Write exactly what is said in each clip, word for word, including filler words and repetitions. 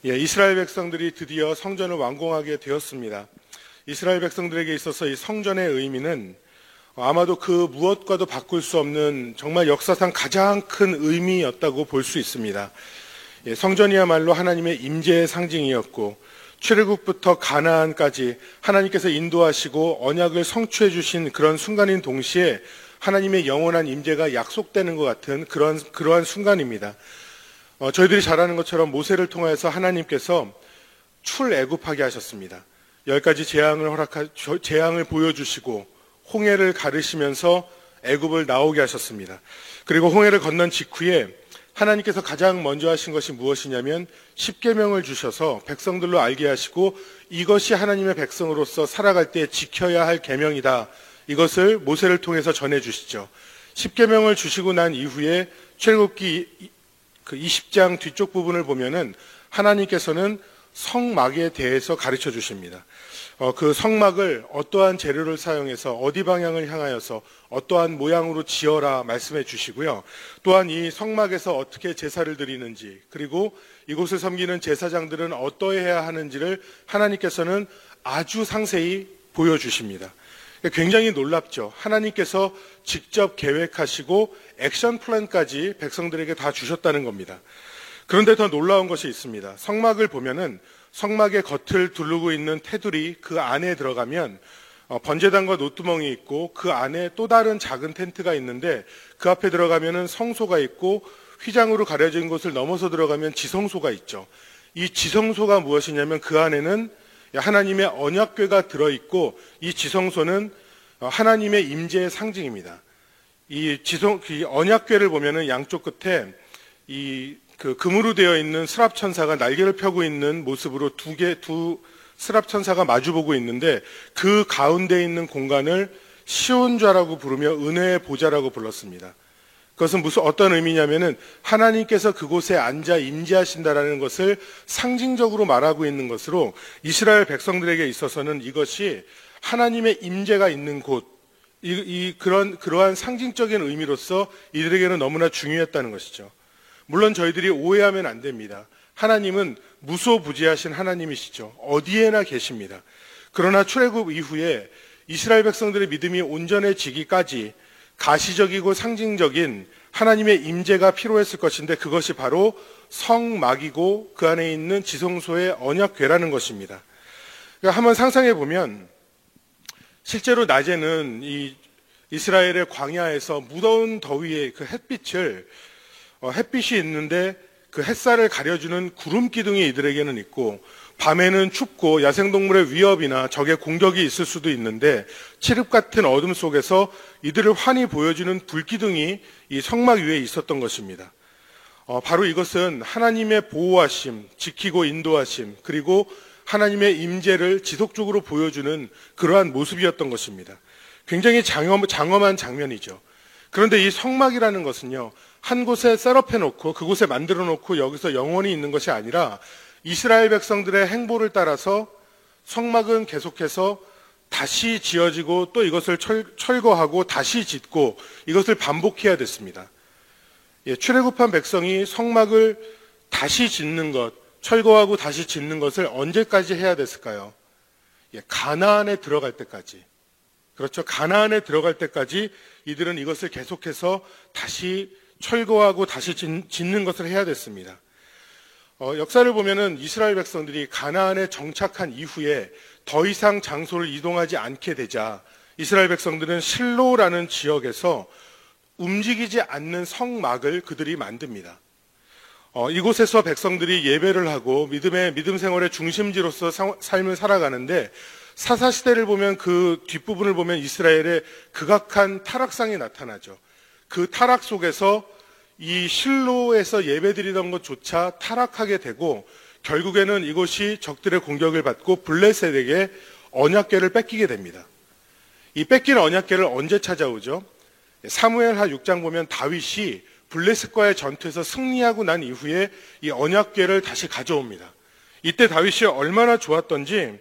예, 이스라엘 백성들이 드디어 성전을 완공하게 되었습니다. 이스라엘 백성들에게 있어서 이 성전의 의미는 아마도 그 무엇과도 바꿀 수 없는 정말 역사상 가장 큰 의미였다고 볼 수 있습니다. 예, 성전이야말로 하나님의 임재의 상징이었고 출애굽부터 가나안까지 하나님께서 인도하시고 언약을 성취해 주신 그런 순간인 동시에 하나님의 영원한 임재가 약속되는 것 같은 그런, 그러한 순간입니다. 어, 저희들이 잘 아는 것처럼 모세를 통해서 하나님께서 출애굽하게 하셨습니다. 열 가지 재앙을 허락하, 재앙을 보여주시고 홍해를 가르시면서 애굽을 나오게 하셨습니다. 그리고 홍해를 건넌 직후에 하나님께서 가장 먼저 하신 것이 무엇이냐면 십계명을 주셔서 백성들로 알게 하시고 이것이 하나님의 백성으로서 살아갈 때 지켜야 할 계명이다. 이것을 모세를 통해서 전해주시죠. 십계명을 주시고 난 이후에 출애굽기 그 이십 장 뒤쪽 부분을 보면은 하나님께서는 성막에 대해서 가르쳐 주십니다. 어, 그 성막을 어떠한 재료를 사용해서 어디 방향을 향하여서 어떠한 모양으로 지어라 말씀해 주시고요. 또한 이 성막에서 어떻게 제사를 드리는지, 그리고 이곳을 섬기는 제사장들은 어떠해야 하는지를 하나님께서는 아주 상세히 보여주십니다. 굉장히 놀랍죠. 하나님께서 직접 계획하시고 액션 플랜까지 백성들에게 다 주셨다는 겁니다. 그런데 더 놀라운 것이 있습니다. 성막을 보면은 성막의 겉을 두르고 있는 테두리 그 안에 들어가면 번제단과 노뚜멍이 있고 그 안에 또 다른 작은 텐트가 있는데 그 앞에 들어가면은 성소가 있고 휘장으로 가려진 곳을 넘어서 들어가면 지성소가 있죠. 이 지성소가 무엇이냐면 그 안에는 하나님의 언약궤가 들어있고 이 지성소는 하나님의 임재의 상징입니다. 이 지성, 이 언약궤를 보면은 양쪽 끝에 이 그 금으로 되어 있는 스랍천사가 날개를 펴고 있는 모습으로 두 개, 두 스랍천사가 마주보고 있는데 그 가운데 있는 공간을 시온좌라고 부르며 은혜의 보좌라고 불렀습니다. 그것은 무슨 어떤 의미냐면은 하나님께서 그곳에 앉아 임재하신다라는 것을 상징적으로 말하고 있는 것으로 이스라엘 백성들에게 있어서는 이것이 하나님의 임재가 있는 곳, 이, 이 그런 그러한 상징적인 의미로서 이들에게는 너무나 중요했다는 것이죠. 물론 저희들이 오해하면 안 됩니다. 하나님은 무소부지하신 하나님이시죠. 어디에나 계십니다. 그러나 출애굽 이후에 이스라엘 백성들의 믿음이 온전해지기까지 가시적이고 상징적인 하나님의 임재가 필요했을 것인데 그것이 바로 성막이고 그 안에 있는 지성소의 언약궤라는 것입니다. 그러니까 한번 상상해 보면 실제로 낮에는 이 이스라엘의 광야에서 무더운 더위의 그 햇빛을 어, 햇빛이 있는데 그 햇살을 가려주는 구름 기둥이 이들에게는 있고 밤에는 춥고 야생동물의 위협이나 적의 공격이 있을 수도 있는데 칠흑 같은 어둠 속에서 이들을 환히 보여주는 불기둥이 이 성막 위에 있었던 것입니다. 어, 바로 이것은 하나님의 보호하심, 지키고 인도하심, 그리고 하나님의 임재를 지속적으로 보여주는 그러한 모습이었던 것입니다. 굉장히 장엄, 장엄한 장면이죠. 그런데 이 성막이라는 것은요, 한 곳에 셋업해 놓고 그곳에 만들어 놓고 여기서 영원히 있는 것이 아니라 이스라엘 백성들의 행보를 따라서 성막은 계속해서 다시 지어지고 또 이것을 철, 철거하고 다시 짓고 이것을 반복해야 됐습니다. 예, 출애굽한 백성이 성막을 다시 짓는 것, 철거하고 다시 짓는 것을 언제까지 해야 됐을까요? 예, 가나안에 들어갈 때까지. 그렇죠. 가나안에 들어갈 때까지 이들은 이것을 계속해서 다시 철거하고 다시 짓는 것을 해야 됐습니다. 어, 역사를 보면은 이스라엘 백성들이 가나안에 정착한 이후에 더 이상 장소를 이동하지 않게 되자 이스라엘 백성들은 실로라는 지역에서 움직이지 않는 성막을 그들이 만듭니다. 어, 이곳에서 백성들이 예배를 하고 믿음의 믿음 생활의 중심지로서 사, 삶을 살아가는데 사사시대를 보면 그 뒷부분을 보면 이스라엘의 극악한 타락상이 나타나죠. 그 타락 속에서 이 실로에서 예배드리던 것조차 타락하게 되고 결국에는 이곳이 적들의 공격을 받고 블레셋에게 언약궤를 뺏기게 됩니다. 이 뺏긴 언약궤를 언제 찾아오죠? 사무엘하 육 장 보면 다윗이 블레셋과의 전투에서 승리하고 난 이후에 이 언약궤를 다시 가져옵니다. 이때 다윗이 얼마나 좋았던지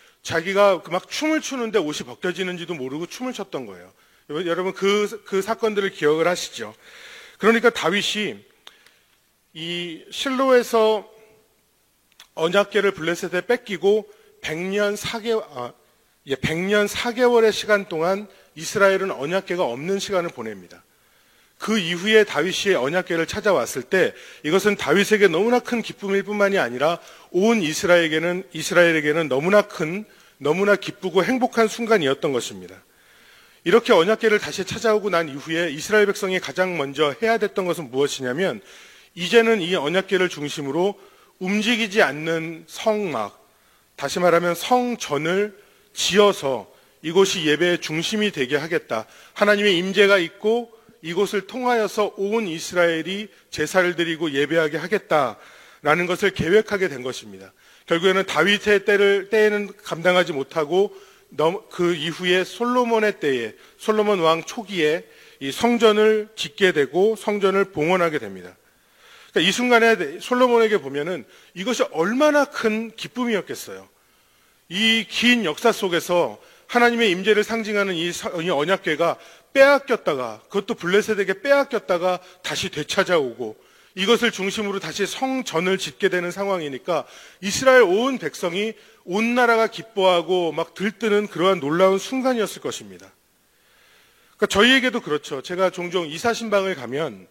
자기가 막 춤을 추는데 옷이 벗겨지는지도 모르고 춤을 췄던 거예요. 여러분 그, 그 사건들을 기억을 하시죠? 그러니까 다윗이 이 실로에서 언약궤를 블레셋에 뺏기고 백 년 사 개월, 아, 예, 백 년 사 개월의 시간 동안 이스라엘은 언약궤가 없는 시간을 보냅니다. 그 이후에 다윗이 언약궤를 찾아왔을 때 이것은 다윗에게 너무나 큰 기쁨일 뿐만이 아니라 온 이스라엘에게는, 이스라엘에게는 너무나 큰, 너무나 기쁘고 행복한 순간이었던 것입니다. 이렇게 언약궤를 다시 찾아오고 난 이후에 이스라엘 백성이 가장 먼저 해야 됐던 것은 무엇이냐면 이제는 이 언약궤를 중심으로 움직이지 않는 성막, 다시 말하면 성전을 지어서 이곳이 예배의 중심이 되게 하겠다. 하나님의 임재가 있고 이곳을 통하여서 온 이스라엘이 제사를 드리고 예배하게 하겠다라는 것을 계획하게 된 것입니다. 결국에는 다윗의 때를, 때에는 감당하지 못하고 그 이후에 솔로몬의 때에, 솔로몬 왕 초기에 이 성전을 짓게 되고 성전을 봉헌하게 됩니다. 그러니까 이 순간에 솔로몬에게 보면은 이것이 얼마나 큰 기쁨이었겠어요. 이 긴 역사 속에서 하나님의 임재를 상징하는 이 언약궤가 빼앗겼다가, 그것도 블레셋에게 빼앗겼다가 다시 되찾아오고 이것을 중심으로 다시 성전을 짓게 되는 상황이니까 이스라엘 온 백성이 온 나라가 기뻐하고 막 들뜨는 그러한 놀라운 순간이었을 것입니다. 그러니까 저희에게도 그렇죠. 제가 종종 이사신방을 가면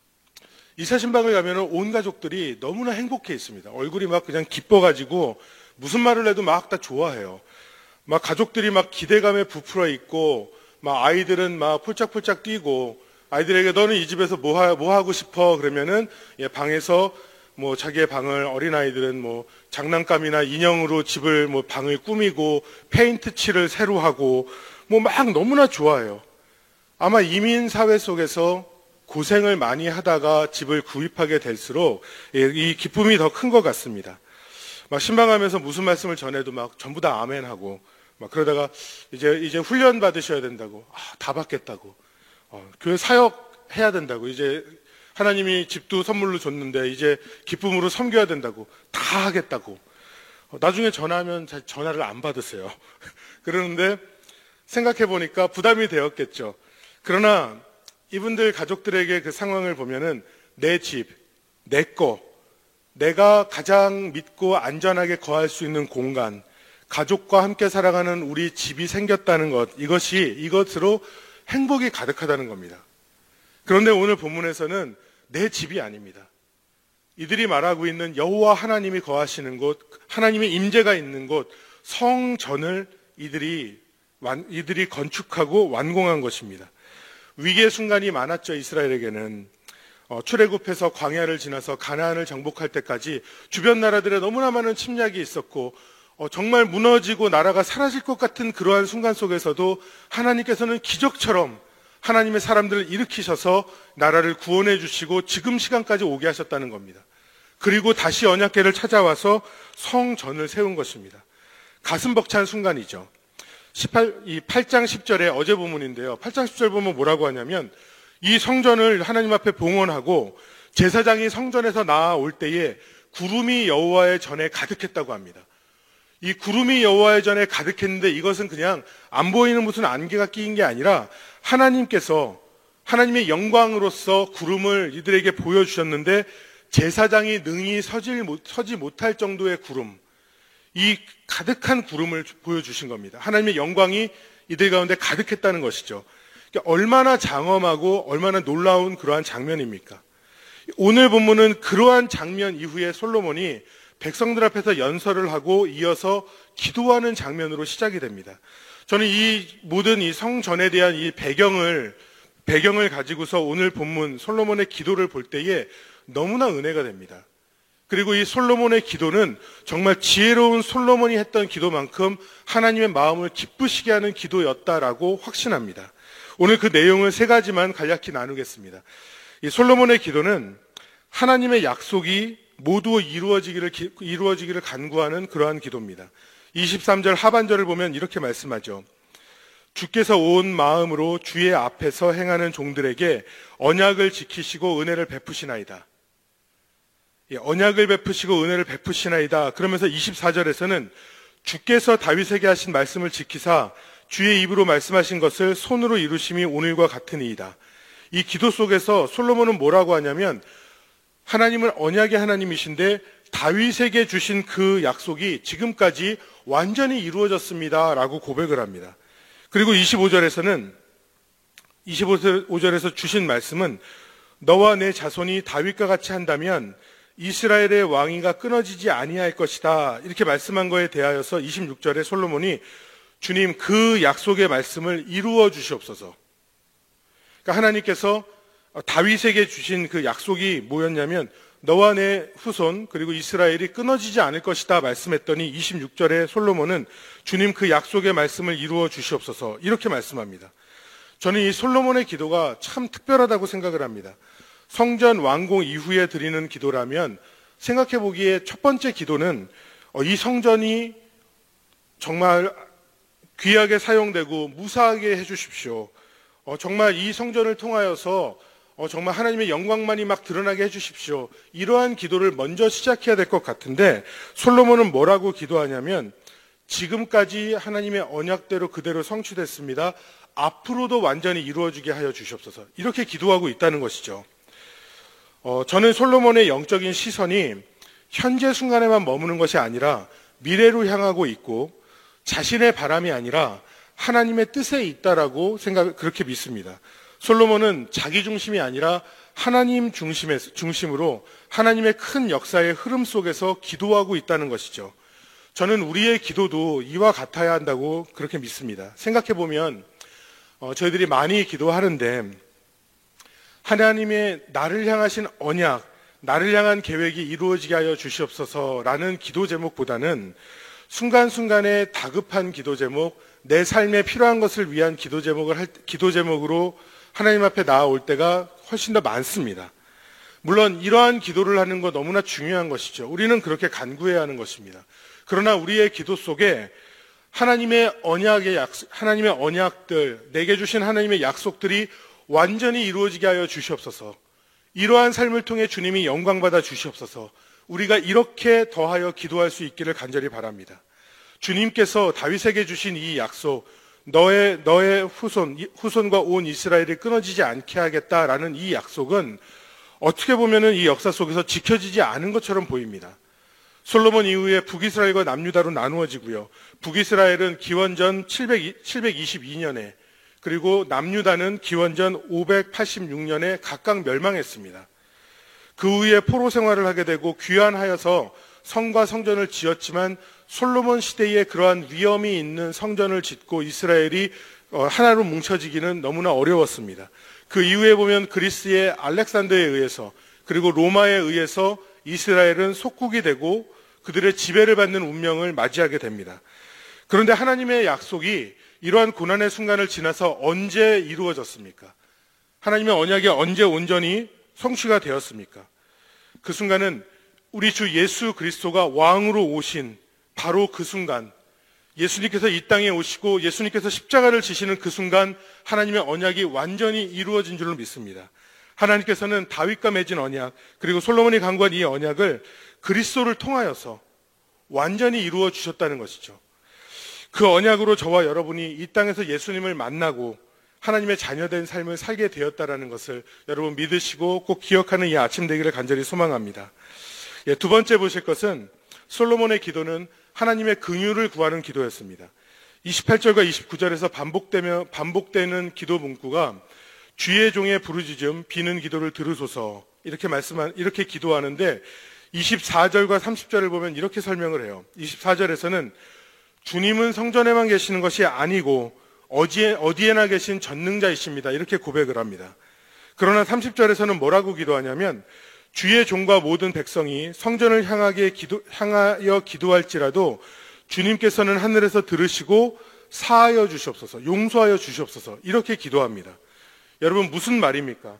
이사신방을 가면 온 가족들이 너무나 행복해 있습니다. 얼굴이 막 그냥 기뻐가지고 무슨 말을 해도 막 다 좋아해요. 막 가족들이 막 기대감에 부풀어 있고 막 아이들은 막 폴짝폴짝 뛰고 아이들에게 너는 이 집에서 뭐, 하, 뭐 하고 싶어? 그러면은 예, 방에서 뭐 자기의 방을, 어린아이들은 뭐 장난감이나 인형으로 집을 뭐 방을 꾸미고 페인트 칠을 새로 하고 뭐 막 너무나 좋아해요. 아마 이민 사회 속에서 고생을 많이 하다가 집을 구입하게 될수록 예, 이 기쁨이 더 큰 것 같습니다. 막 신방하면서 무슨 말씀을 전해도 막 전부 다 아멘하고 막 그러다가 이제 이제 훈련 받으셔야 된다고, 아, 다 받겠다고, 어, 교회 사역 해야 된다고, 이제 하나님이 집도 선물로 줬는데 이제 기쁨으로 섬겨야 된다고, 다 하겠다고. 어, 나중에 전화하면 잘 전화를 안 받으세요. 그러는데 생각해 보니까 부담이 되었겠죠. 그러나 이분들 가족들에게 그 상황을 보면은 내 집, 내 거, 내가 가장 믿고 안전하게 거할 수 있는 공간, 가족과 함께 살아가는 우리 집이 생겼다는 것, 이것이 이것으로 행복이 가득하다는 겁니다. 그런데 오늘 본문에서는 내 집이 아닙니다. 이들이 말하고 있는 여호와 하나님이 거하시는 곳, 하나님의 임재가 있는 곳, 성전을 이들이 이들이 건축하고 완공한 것입니다. 위기의 순간이 많았죠. 이스라엘에게는 어, 출애굽해서 광야를 지나서 가나안을 정복할 때까지 주변 나라들의 너무나 많은 침략이 있었고 어, 정말 무너지고 나라가 사라질 것 같은 그러한 순간 속에서도 하나님께서는 기적처럼 하나님의 사람들을 일으키셔서 나라를 구원해 주시고 지금 시간까지 오게 하셨다는 겁니다. 그리고 다시 언약궤를 찾아와서 성전을 세운 것입니다. 가슴 벅찬 순간이죠. 십팔, 이 팔 장 십 절에 어제 본문인데요. 팔 장 십 절 보면 뭐라고 하냐면 이 성전을 하나님 앞에 봉헌하고 제사장이 성전에서 나올 때에 구름이 여호와의 전에 가득했다고 합니다. 이 구름이 여호와의 전에 가득했는데 이것은 그냥 안 보이는 무슨 안개가 끼인 게 아니라 하나님께서 하나님의 영광으로서 구름을 이들에게 보여주셨는데 제사장이 능히 서지, 못, 서지 못할 정도의 구름, 이 가득한 구름을 보여주신 겁니다. 하나님의 영광이 이들 가운데 가득했다는 것이죠. 그러니까 얼마나 장엄하고 얼마나 놀라운 그러한 장면입니까? 오늘 본문은 그러한 장면 이후에 솔로몬이 백성들 앞에서 연설을 하고 이어서 기도하는 장면으로 시작이 됩니다. 저는 이 모든 이 성전에 대한 이 배경을 배경을 가지고서 오늘 본문 솔로몬의 기도를 볼 때에 너무나 은혜가 됩니다. 그리고 이 솔로몬의 기도는 정말 지혜로운 솔로몬이 했던 기도만큼 하나님의 마음을 기쁘시게 하는 기도였다라고 확신합니다. 오늘 그 내용을 세 가지만 간략히 나누겠습니다. 이 솔로몬의 기도는 하나님의 약속이 모두 이루어지기를, 이루어지기를 간구하는 그러한 기도입니다. 이십삼 절 하반절을 보면 이렇게 말씀하죠. 주께서 온 마음으로 주의 앞에서 행하는 종들에게 언약을 지키시고 은혜를 베푸시나이다. 예, 언약을 베푸시고 은혜를 베푸시나이다. 그러면서 이십사 절에서는 주께서 다윗에게 하신 말씀을 지키사 주의 입으로 말씀하신 것을 손으로 이루심이 오늘과 같으니이다. 이 기도 속에서 솔로몬은 뭐라고 하냐면 하나님은 언약의 하나님이신데 다윗에게 주신 그 약속이 지금까지 완전히 이루어졌습니다 라고 고백을 합니다. 그리고 이십오 절에서는 이십오 절에서 주신 말씀은 너와 내 자손이 다윗과 같이 한다면 이스라엘의 왕위가 끊어지지 아니할 것이다 이렇게 말씀한 거에 대하여서 이십육 절에 솔로몬이 주님 그 약속의 말씀을 이루어 주시옵소서. 그러니까 하나님께서 다윗에게 주신 그 약속이 뭐였냐면 너와 내 후손 그리고 이스라엘이 끊어지지 않을 것이다 말씀했더니 이십육 절에 솔로몬은 주님 그 약속의 말씀을 이루어 주시옵소서 이렇게 말씀합니다. 저는 이 솔로몬의 기도가 참 특별하다고 생각을 합니다. 성전 완공 이후에 드리는 기도라면 생각해 보기에 첫 번째 기도는 이 성전이 정말 귀하게 사용되고 무사하게 해주십시오. 정말 이 성전을 통하여서 정말 하나님의 영광만이 막 드러나게 해주십시오. 이러한 기도를 먼저 시작해야 될 것 같은데 솔로몬은 뭐라고 기도하냐면 지금까지 하나님의 언약대로 그대로 성취됐습니다. 앞으로도 완전히 이루어지게 하여 주시옵소서. 이렇게 기도하고 있다는 것이죠. 어, 저는 솔로몬의 영적인 시선이 현재 순간에만 머무는 것이 아니라 미래로 향하고 있고 자신의 바람이 아니라 하나님의 뜻에 있다라고 생각, 그렇게 믿습니다. 솔로몬은 자기 중심이 아니라 하나님 중심에, 중심으로 하나님의 큰 역사의 흐름 속에서 기도하고 있다는 것이죠. 저는 우리의 기도도 이와 같아야 한다고 그렇게 믿습니다. 생각해보면 어, 저희들이 많이 기도하는데 하나님의 나를 향하신 언약, 나를 향한 계획이 이루어지게 하여 주시옵소서라는 기도 제목보다는 순간순간의 다급한 기도 제목, 내 삶에 필요한 것을 위한 기도 제목을 할, 기도 제목으로 하나님 앞에 나아올 때가 훨씬 더 많습니다. 물론 이러한 기도를 하는 거 너무나 중요한 것이죠. 우리는 그렇게 간구해야 하는 것입니다. 그러나 우리의 기도 속에 하나님의 언약의 약속, 하나님의 언약들, 내게 주신 하나님의 약속들이 완전히 이루어지게 하여 주시옵소서. 이러한 삶을 통해 주님이 영광받아 주시옵소서. 우리가 이렇게 더하여 기도할 수 있기를 간절히 바랍니다. 주님께서 다윗에게 주신 이 약속, 너의, 너의 후손, 후손과 온 이스라엘이 끊어지지 않게 하겠다라는 이 약속은 어떻게 보면은 이 역사 속에서 지켜지지 않은 것처럼 보입니다. 솔로몬 이후에 북이스라엘과 남유다로 나누어지고요. 북이스라엘은 기원전 칠백이십이 년에 그리고 남유다는 기원전 오백팔십육 년에 각각 멸망했습니다. 그 후에 포로 생활을 하게 되고 귀환하여서 성과 성전을 지었지만 솔로몬 시대에 그러한 위엄이 있는 성전을 짓고 이스라엘이 하나로 뭉쳐지기는 너무나 어려웠습니다. 그 이후에 보면 그리스의 알렉산더에 의해서 그리고 로마에 의해서 이스라엘은 속국이 되고 그들의 지배를 받는 운명을 맞이하게 됩니다. 그런데 하나님의 약속이 이러한 고난의 순간을 지나서 언제 이루어졌습니까? 하나님의 언약이 언제 온전히 성취가 되었습니까? 그 순간은 우리 주 예수 그리스도가 왕으로 오신 바로 그 순간, 예수님께서 이 땅에 오시고 예수님께서 십자가를 지시는 그 순간 하나님의 언약이 완전히 이루어진 줄로 믿습니다. 하나님께서는 다윗과 맺은 언약, 그리고 솔로몬이 강구한 이 언약을 그리스도를 통하여서 완전히 이루어 주셨다는 것이죠. 그 언약으로 저와 여러분이 이 땅에서 예수님을 만나고 하나님의 자녀된 삶을 살게 되었다는 것을 여러분 믿으시고 꼭 기억하는 이 아침 되기를 간절히 소망합니다. 예, 두 번째 보실 것은 솔로몬의 기도는 하나님의 긍휼을 구하는 기도였습니다. 이십팔 절과 이십구 절에서 반복되며 반복되는 기도 문구가 주의 종의 부르짖음 비는 기도를 들으소서 이렇게 말씀한 이렇게 기도하는데 이십사 절과 삼십 절을 보면 이렇게 설명을 해요. 이십사 절에서는 주님은 성전에만 계시는 것이 아니고 어디에, 어디에나 계신 전능자이십니다. 이렇게 고백을 합니다. 그러나 삼십 절에서는 뭐라고 기도하냐면 주의 종과 모든 백성이 성전을 향하게 기도, 향하여 기도할지라도 주님께서는 하늘에서 들으시고 사하여 주시옵소서, 용서하여 주시옵소서 이렇게 기도합니다. 여러분 무슨 말입니까?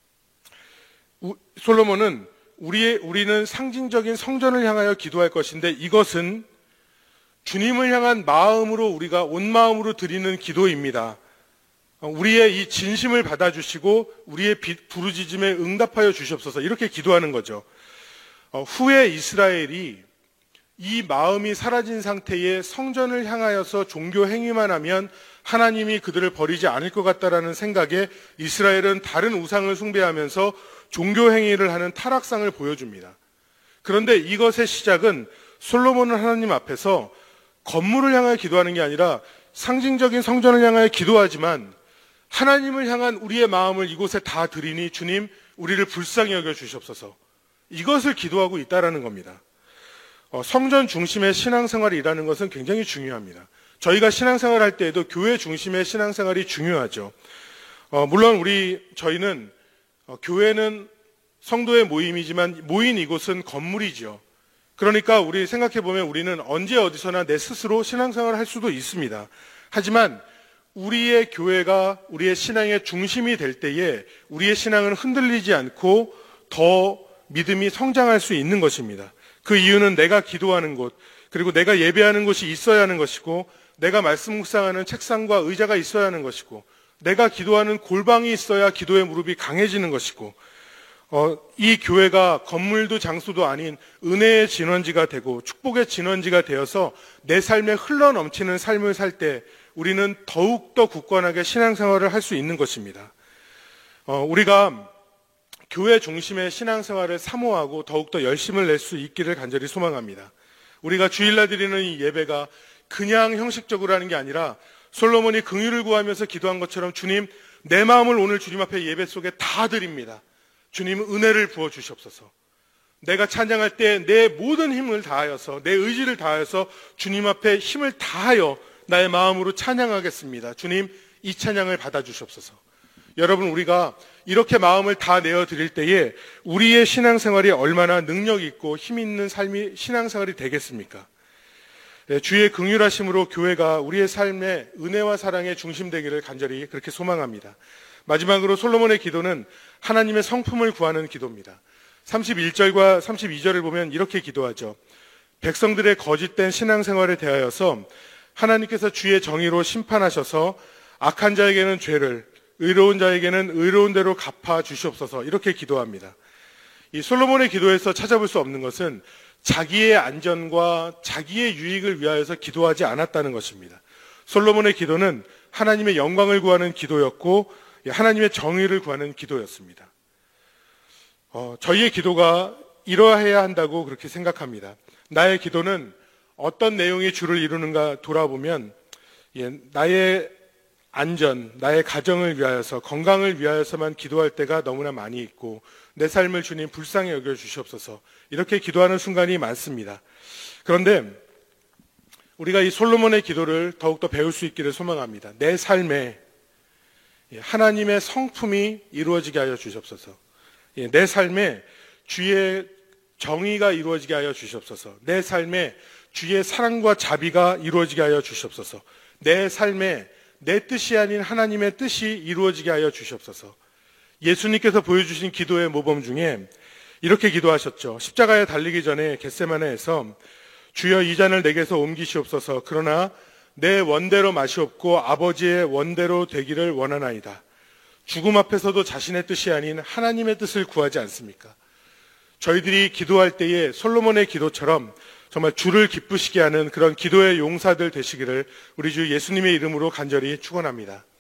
우, 솔로몬은 우리의, 우리는 상징적인 성전을 향하여 기도할 것인데 이것은 주님을 향한 마음으로 우리가 온 마음으로 드리는 기도입니다. 우리의 이 진심을 받아주시고 우리의 부르짖음에 응답하여 주시옵소서 이렇게 기도하는 거죠. 후에 이스라엘이 이 마음이 사라진 상태의 성전을 향하여서 종교 행위만 하면 하나님이 그들을 버리지 않을 것 같다라는 생각에 이스라엘은 다른 우상을 숭배하면서 종교 행위를 하는 타락상을 보여줍니다. 그런데 이것의 시작은 솔로몬은 하나님 앞에서 건물을 향하여 기도하는 게 아니라 상징적인 성전을 향하여 기도하지만 하나님을 향한 우리의 마음을 이곳에 다 드리니 주님 우리를 불쌍히 여겨 주시옵소서, 이것을 기도하고 있다라는 겁니다. 어, 성전 중심의 신앙생활이라는 것은 굉장히 중요합니다. 저희가 신앙생활 할 때에도 교회 중심의 신앙생활이 중요하죠. 어, 물론 우리 저희는 어, 교회는 성도의 모임이지만 모인 이곳은 건물이죠. 그러니까 우리 생각해 보면 우리는 언제 어디서나 내 스스로 신앙생활을 할 수도 있습니다. 하지만 우리의 교회가 우리의 신앙의 중심이 될 때에 우리의 신앙은 흔들리지 않고 더 믿음이 성장할 수 있는 것입니다. 그 이유는 내가 기도하는 곳, 그리고 내가 예배하는 곳이 있어야 하는 것이고, 내가 말씀 묵상하는 책상과 의자가 있어야 하는 것이고, 내가 기도하는 골방이 있어야 기도의 무릎이 강해지는 것이고, 어, 이 교회가 건물도 장소도 아닌 은혜의 진원지가 되고 축복의 진원지가 되어서 내 삶에 흘러넘치는 삶을 살 때 우리는 더욱더 굳건하게 신앙생활을 할 수 있는 것입니다. 어, 우리가 교회 중심의 신앙생활을 사모하고 더욱더 열심을 낼 수 있기를 간절히 소망합니다. 우리가 주일날 드리는 이 예배가 그냥 형식적으로 하는 게 아니라 솔로몬이 긍휼을 구하면서 기도한 것처럼 주님, 내 마음을 오늘 주님 앞에 예배 속에 다 드립니다. 주님 은혜를 부어 주시옵소서. 내가 찬양할 때 내 모든 힘을 다하여서, 내 의지를 다하여서 주님 앞에 힘을 다하여 나의 마음으로 찬양하겠습니다. 주님, 이 찬양을 받아주시옵소서. 여러분, 우리가 이렇게 마음을 다 내어드릴 때에 우리의 신앙생활이 얼마나 능력 있고 힘 있는 삶이 신앙생활이 되겠습니까? 네, 주의 긍휼하심으로 교회가 우리의 삶의 은혜와 사랑의 중심 되기를 간절히 그렇게 소망합니다. 마지막으로 솔로몬의 기도는 하나님의 성품을 구하는 기도입니다. 삼십일 절과 삼십이 절을 보면 이렇게 기도하죠. 백성들의 거짓된 신앙생활에 대하여서 하나님께서 주의 정의로 심판하셔서 악한 자에게는 죄를, 의로운 자에게는 의로운 대로 갚아 주시옵소서, 이렇게 기도합니다. 이 솔로몬의 기도에서 찾아볼 수 없는 것은 자기의 안전과 자기의 유익을 위하여서 기도하지 않았다는 것입니다. 솔로몬의 기도는 하나님의 영광을 구하는 기도였고 하나님의 정의를 구하는 기도였습니다. 어, 저희의 기도가 이러해야 한다고 그렇게 생각합니다. 나의 기도는 어떤 내용이 주를 이루는가 돌아보면, 예, 나의 안전, 나의 가정을 위하여서, 건강을 위하여서만 기도할 때가 너무나 많이 있고, 내 삶을 주님 불쌍히 여겨 주시옵소서, 이렇게 기도하는 순간이 많습니다. 그런데 우리가 이 솔로몬의 기도를 더욱더 배울 수 있기를 소망합니다. 내 삶에 하나님의 성품이 이루어지게 하여 주시옵소서. 내 삶에 주의 정의가 이루어지게 하여 주시옵소서. 내 삶에 주의 사랑과 자비가 이루어지게 하여 주시옵소서. 내 삶에 내 뜻이 아닌 하나님의 뜻이 이루어지게 하여 주시옵소서. 예수님께서 보여주신 기도의 모범 중에 이렇게 기도하셨죠. 십자가에 달리기 전에 겟세마네에서 주여 이 잔을 내게서 옮기시옵소서. 그러나 내 원대로 마시옵고 아버지의 원대로 되기를 원하나이다. 죽음 앞에서도 자신의 뜻이 아닌 하나님의 뜻을 구하지 않습니까? 저희들이 기도할 때에 솔로몬의 기도처럼 정말 주를 기쁘시게 하는 그런 기도의 용사들 되시기를 우리 주 예수님의 이름으로 간절히 축원합니다.